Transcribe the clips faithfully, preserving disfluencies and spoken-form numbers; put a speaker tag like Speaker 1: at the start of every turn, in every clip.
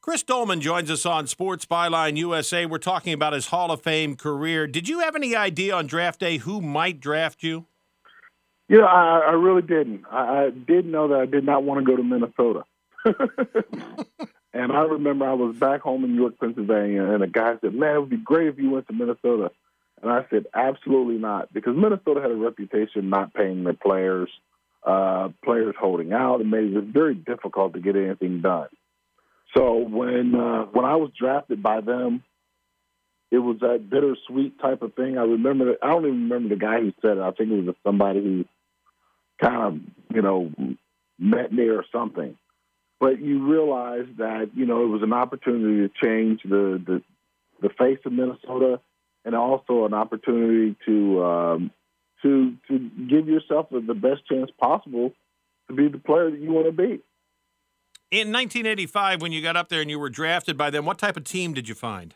Speaker 1: Chris Dolman joins us on Sports Byline U S A. We're talking about his Hall of Fame career. Did you have any idea on draft day who might draft you?
Speaker 2: Yeah, I, I really didn't. I, I did know that I did not want to go to Minnesota. And I remember I was back home in York, Pennsylvania, and a guy said, man, it would be great if you went to Minnesota. And I said, absolutely not, because Minnesota had a reputation not paying their players, uh, players holding out. It made it very difficult to get anything done. So when uh, when I was drafted by them, it was that bittersweet type of thing. I remember that, I don't even remember the guy who said it. I think it was somebody who kind of, you know, met me or something. But you realize that, you know, it was an opportunity to change the, the, the face of Minnesota, and also an opportunity to um, to to give yourself the best chance possible to be the player that you want to be.
Speaker 1: In nineteen eighty-five, when you got up there and you were drafted by them, what type of team did you find?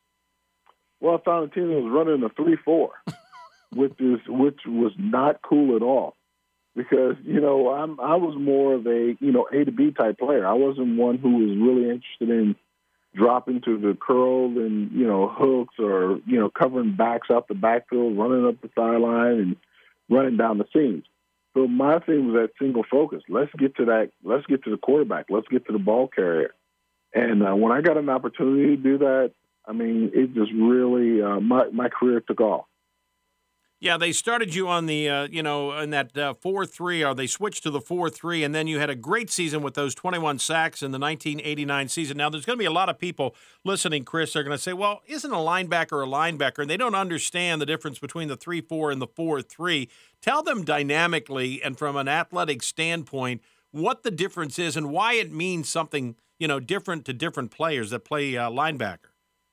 Speaker 2: Well, I found a team that was running a three four, which is which was not cool at all, because you know I'm I was more of a you know A to B type player. I wasn't one who was really interested in dropping to the curl and, you know, hooks, or, you know, covering backs up the backfield, running up the sideline and running down the seams. So my thing was that single focus. Let's get to that. Let's get to the quarterback. Let's get to the ball carrier. And uh, when I got an opportunity to do that, I mean, it just really, uh, my, my career took off.
Speaker 1: Yeah, they started you on the, uh, you know, in that uh, four three, or they switched to the four three, and then you had a great season with those twenty-one sacks in the nineteen eighty-nine season. Now, there's going to be a lot of people listening, Chris, they're going to say, well, isn't a linebacker a linebacker? And they don't understand the difference between the three four and the four three. Tell them dynamically and from an athletic standpoint what the difference is and why it means something, you know, different to different players that play uh, linebacker.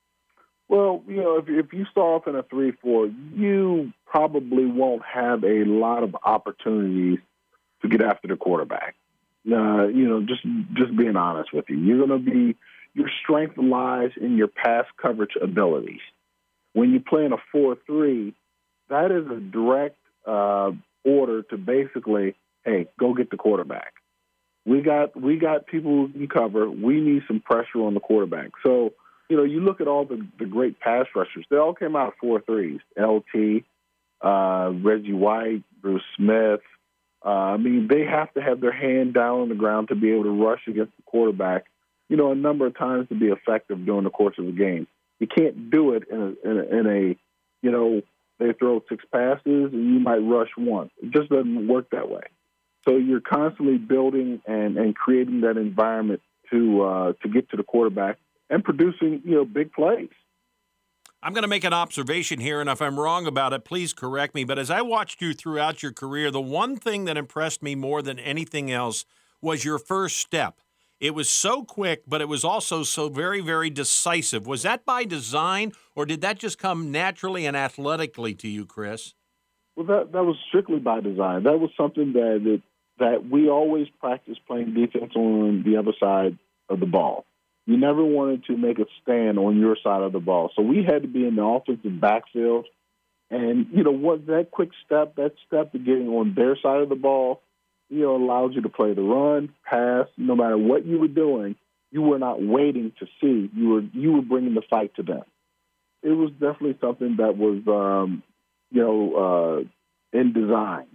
Speaker 2: Well, you know, if, if you start off in a three four, you probably won't have a lot of opportunities to get after the quarterback. Uh, you know, just just being honest with you. You're going to be – your strength lies in your pass coverage abilities. When you play in a four three, that is a direct uh, order to basically, hey, go get the quarterback. We got we got people who can cover. We need some pressure on the quarterback. So – you know, you look at all the, the great pass rushers. They all came out four threes. L T, uh, Reggie White, Bruce Smith. Uh, I mean, they have to have their hand down on the ground to be able to rush against the quarterback, you know, a number of times to be effective during the course of the game. You can't do it in a, in a, in a you know, they throw six passes and you might rush one. It just doesn't work that way. So you're constantly building and, and creating that environment to uh, to get to the quarterback and producing, you know, big plays.
Speaker 1: I'm going to make an observation here, and if I'm wrong about it, please correct me. But as I watched you throughout your career, the one thing that impressed me more than anything else was your first step. It was so quick, but it was also so very, very decisive. Was that by design, or did that just come naturally and athletically to you, Chris?
Speaker 2: Well, that that was strictly by design. That was something that that, that we always practiced playing defense on the other side of the ball. You never wanted to make a stand on your side of the ball. So we had to be in the offensive backfield. And, you know, what that quick step, that step to getting on their side of the ball, you know, allows you to play the run, pass, no matter what you were doing, you were not waiting to see. You were you were bringing the fight to them. It was definitely something that was, um, you know, uh, in design.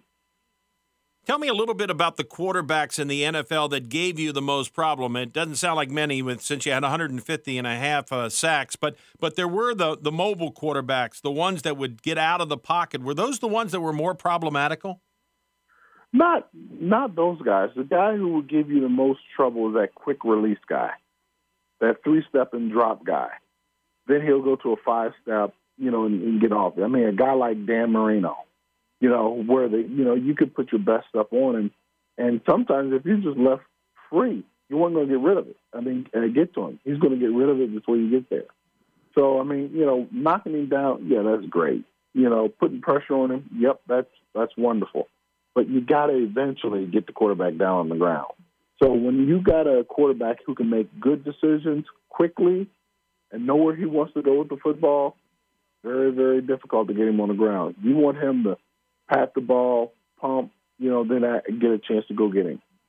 Speaker 1: Tell me a little bit about the quarterbacks in the N F L that gave you the most problem. It doesn't sound like many with, since you had one hundred fifty and a half uh, sacks, but but there were the, the mobile quarterbacks, the ones that would get out of the pocket. Were those the ones that were more problematical?
Speaker 2: Not not those guys. The guy who would give you the most trouble is that quick release guy, that three-step and drop guy. Then he'll go to a five-step, you know, and, and get off it. I mean, a guy like Dan Marino. You know, where the you know you could put your best stuff on him, and sometimes if you just left free, you weren't going to get rid of it. I mean, uh, get to him. He's going to get rid of it before you get there. So I mean, you know, knocking him down, yeah, that's great. You know, putting pressure on him, yep, that's that's wonderful. But you got to eventually get the quarterback down on the ground. So when you got a quarterback who can make good decisions quickly and know where he wants to go with the football, very very difficult to get him on the ground. You want him to pat the ball, pump, you know, then I get a chance to go get him.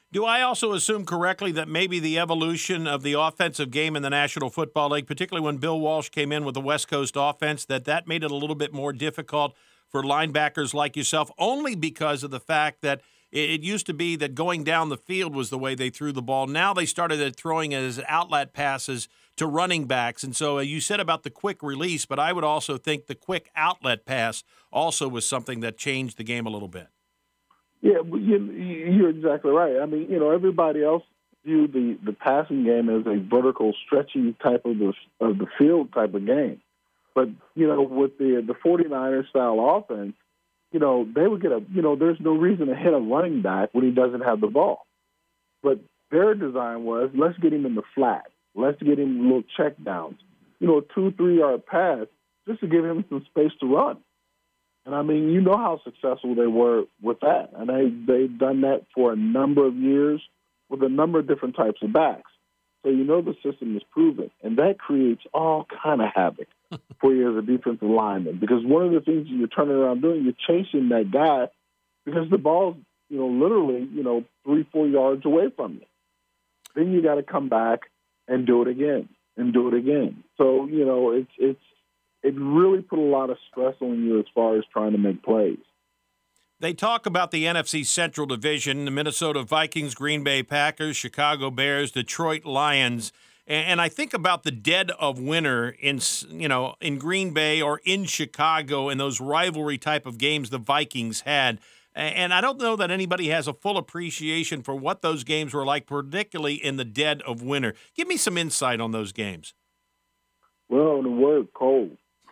Speaker 1: Do I also assume correctly that maybe the evolution of the offensive game in the National Football League, particularly when Bill Walsh came in with the West Coast offense, that that made it a little bit more difficult for linebackers like yourself, only because of the fact that it used to be that going down the field was the way they threw the ball. Now they started throwing it as outlet passes to running backs. And so uh, you said about the quick release, but I would also think the quick outlet pass also was something that changed the game a little bit.
Speaker 2: Yeah, but you, you're exactly right. I mean, you know, everybody else viewed the, the passing game as a vertical, stretchy type of the of the field type of game. But, you know, with the the 49ers style offense, you know, they would get a, you know, there's no reason to hit a running back when he doesn't have the ball. But their design was, let's get him in the flat. Let's get him little check downs. You know, a two, three-yard pass just to give him some space to run. And, I mean, you know how successful they were with that. And they, they've done that for a number of years with a number of different types of backs. So you know the system is proven. And that creates all kind of havoc for you as a defensive lineman. Because one of the things you're turning around doing, you're chasing that guy because the ball's, you know, literally, you know, three, four yards away from you. Then you got to come back and do it again and do it again. So, you know, it's it's it really put a lot of stress on you as far as trying to make plays.
Speaker 1: They talk about the N F C Central Division, the Minnesota Vikings, Green Bay Packers, Chicago Bears, Detroit Lions, and I think about the dead of winter in, you know, in Green Bay or in Chicago and those rivalry type of games the Vikings had. And I don't know that anybody has a full appreciation for what those games were like, particularly in the dead of winter. Give me some insight on those games.
Speaker 2: Well, the word cold.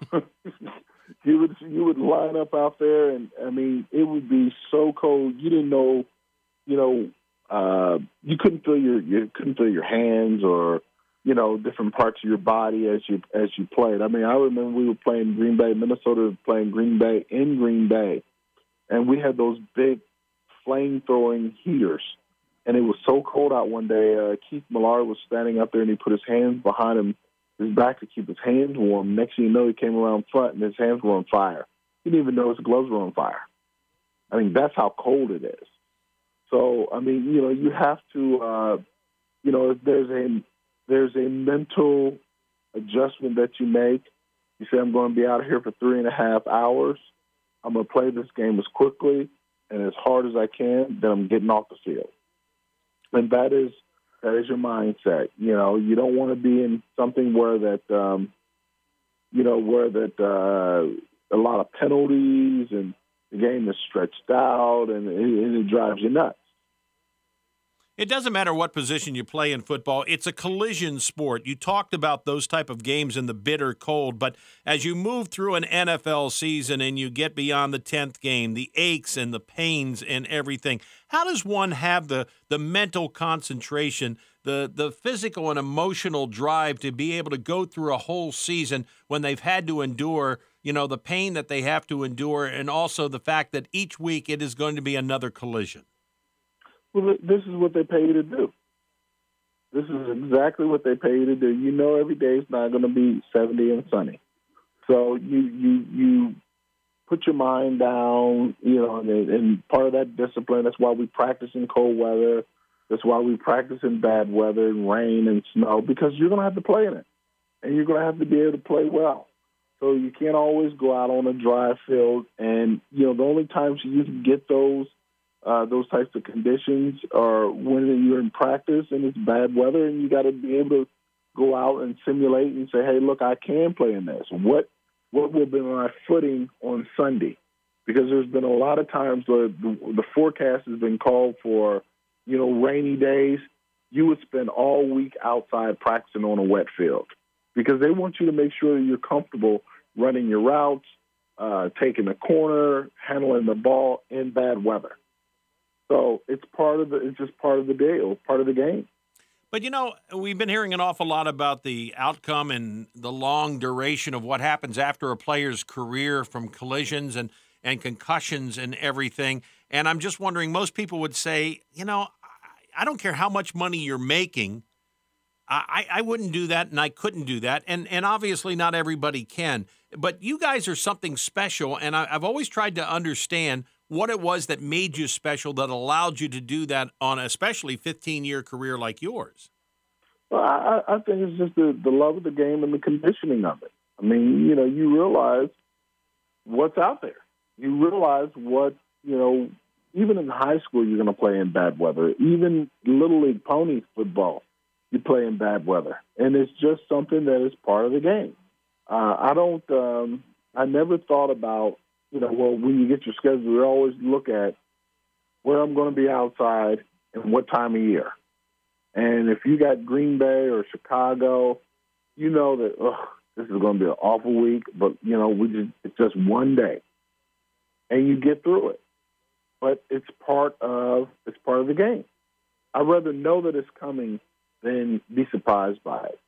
Speaker 2: you would you would line up out there, and I mean, it would be so cold. You didn't know, you know, uh, you couldn't feel your you couldn't feel your hands or, you know, different parts of your body as you as you played. I mean, I remember we were playing Green Bay, Minnesota, playing Green Bay in Green Bay. And we had those big flame-throwing heaters. And it was so cold out one day, uh, Keith Millard was standing up there, and he put his hands behind him, his back to keep his hands warm. Next thing you know, he came around front, and his hands were on fire. He didn't even know his gloves were on fire. I mean, that's how cold it is. So, I mean, you know, you have to, uh, you know, there's a, there's a mental adjustment that you make. You say, I'm going to be out here for three and a half hours. I'm going to play this game as quickly and as hard as I can, then I'm getting off the field. And that is that is your mindset. You know, you don't want to be in something where that, um, you know, where that uh, a lot of penalties and the game is stretched out and it, and it drives you nuts.
Speaker 1: It doesn't matter what position you play in football. It's a collision sport. You talked about those type of games in the bitter cold, but as you move through an N F L season and you get beyond the tenth game, the aches and the pains and everything, how does one have the the mental concentration, the the physical and emotional drive to be able to go through a whole season when they've had to endure, you know, the pain that they have to endure, and also the fact that each week it is going to be another collision?
Speaker 2: Well, this is what they pay you to do. This is exactly what they pay you to do. You know every day is not going to be seventy and sunny. So you you you put your mind down, you know, and, and part of that discipline, that's why we practice in cold weather. That's why we practice in bad weather, and rain and snow, because you're going to have to play in it. And you're going to have to be able to play well. So you can't always go out on a dry field. And, you know, the only times you can get those Uh, those types of conditions are when you're in practice and it's bad weather, and you got to be able to go out and simulate and say, hey, look, I can play in this. What what will be my footing on Sunday? Because there's been a lot of times where the, the forecast has been called for, you know, rainy days. You would spend all week outside practicing on a wet field because they want you to make sure that you're comfortable running your routes, uh, taking the corner, handling the ball in bad weather. So it's part of the, it's just part of the deal, part of the game.
Speaker 1: But, you know, we've been hearing an awful lot about the outcome and the long duration of what happens after a player's career from collisions and, and concussions and everything. And I'm just wondering, most people would say, you know, I don't care how much money you're making. I, I wouldn't do that, and I couldn't do that. And, and obviously not everybody can. But you guys are something special, and I, I've always tried to understand what it was that made you special, that allowed you to do that on a especially fifteen-year career like yours.
Speaker 2: Well, I, I think it's just the, the love of the game and the conditioning of it. I mean, you know, you realize what's out there. You realize what, you know, even in high school you're going to play in bad weather. Even Little League pony football, you play in bad weather. And it's just something that is part of the game. Uh, I don't, um, I never thought about, you know, well, when you get your schedule, you always look at where I'm going to be outside and what time of year. And if you got Green Bay or Chicago, you know that, ugh, this is going to be an awful week, but, you know, we just, it's just one day. And you get through it. But it's part of it's part of the game. I'd rather know that it's coming than be surprised by it.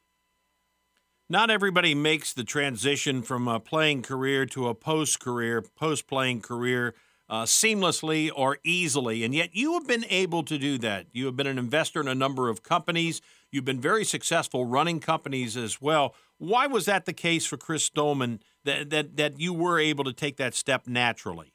Speaker 1: Not everybody makes the transition from a playing career to a post-career, post-playing career uh, seamlessly or easily, and yet you have been able to do that. You have been an investor in a number of companies. You've been very successful running companies as well. Why was that the case for Chris Doleman, that that, that you were able to take that step naturally?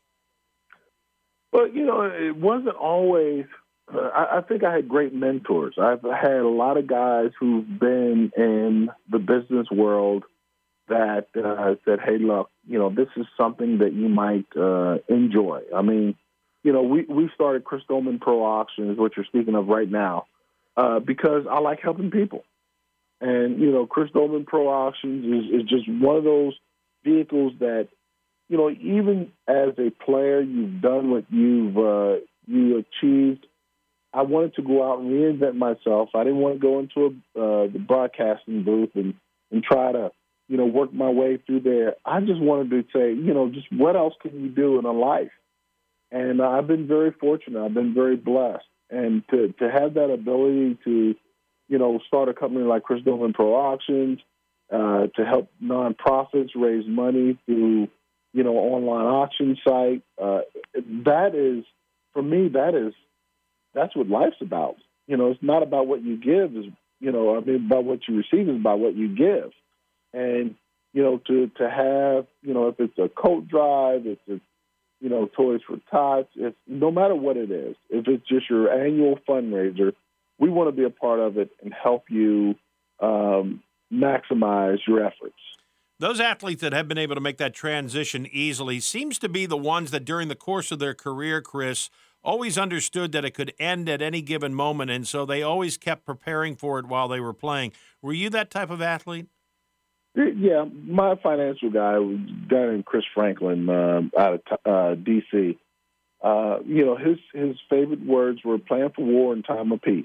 Speaker 2: Well, you know, it wasn't always uh, – I, I think I had great mentors. I've had a lot of guys who've been in the business world that uh, said, hey, look, you know, this is something that you might uh, enjoy. I mean, you know, we, we started Chris Doleman Pro Auctions, what you're speaking of right now, uh, because I like helping people. And, you know, Chris Doleman Pro Auctions is, is just one of those vehicles that, you know, even as a player, you've done what you've uh, you achieved. I wanted to go out and reinvent myself. I didn't want to go into a, uh, the broadcasting booth and, and try to, you know, work my way through there. I just wanted to say, you know, just what else can you do in a life? And uh, I've been very fortunate. I've been very blessed. And to, to have that ability to, you know, start a company like Chris Doleman Pro Auctions, uh, to help nonprofits raise money through, you know, online auction site, uh, that is, for me, that is, that's what life's about. You know, it's not about what you give, is, you know, I mean, about what you receive is about what you give. And, you know, to, to have, you know, if it's a coat drive, if it's, you know, Toys for Tots, if no matter what it is, if it's just your annual fundraiser, we want to be a part of it and help you um, maximize your efforts.
Speaker 1: Those athletes that have been able to make that transition easily seems to be the ones that during the course of their career, Chris, always understood that it could end at any given moment, and so they always kept preparing for it while they were playing. Were you that type of athlete?
Speaker 2: Yeah, my financial guy was a guy named Chris Franklin uh, out of uh, D C. Uh, you know, his his favorite words were "plan for war and time of peace,"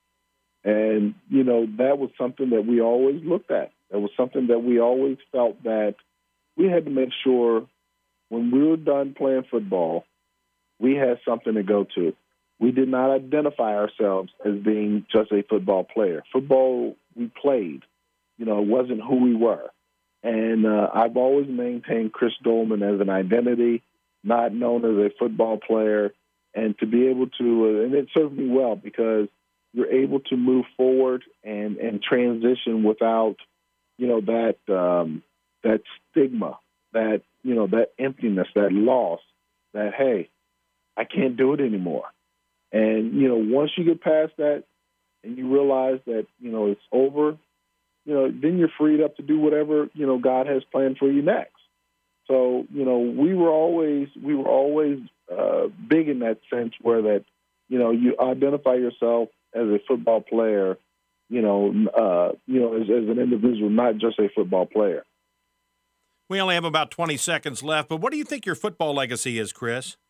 Speaker 2: and you know that was something that we always looked at. That was something that we always felt that we had to make sure when we were done playing football, we had something to go to. We did not identify ourselves as being just a football player. Football, we played. You know, it wasn't who we were. And uh, I've always maintained Chris Doleman as an identity, not known as a football player, and to be able to, uh, and it served me well because you're able to move forward and, and transition without, you know, that um, that stigma, that, you know, that emptiness, that loss, that, hey, I can't do it anymore. And, you know, once you get past that and you realize that, you know, it's over, you know, then you're freed up to do whatever, you know, God has planned for you next. So, you know, we were always, we were always uh, big in that sense where that, you know, you identify yourself as a football player, you know, uh, you know, as, as an individual, not just a football player.
Speaker 1: We only have about twenty seconds left, but what do you think your football legacy is, Chris?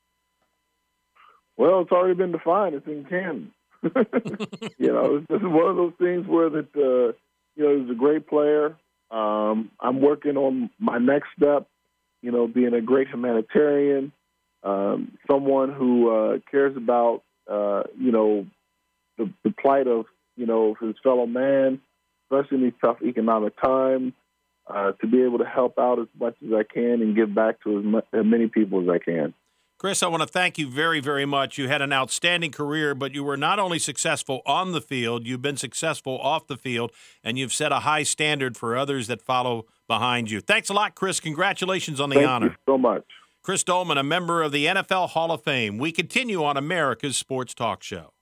Speaker 2: Well, it's already been defined. It's in Canton. You know, this is one of those things where that, uh, you know, he's a great player. Um, I'm working on my next step, you know, being a great humanitarian, um, someone who uh, cares about, uh, you know, the, the plight of, you know, his fellow man, especially in these tough economic times, uh, to be able to help out as much as I can and give back to as, much, as many people as I can.
Speaker 1: Chris, I want to thank you very, very much. You had an outstanding career, but you were not only successful on the field, you've been successful off the field, and you've set a high standard for others that follow behind you. Thanks a lot, Chris. Congratulations on the
Speaker 2: Thank
Speaker 1: honor.
Speaker 2: you so much.
Speaker 1: Chris Dolman, a member of the N F L Hall of Fame. We continue on America's Sports Talk Show.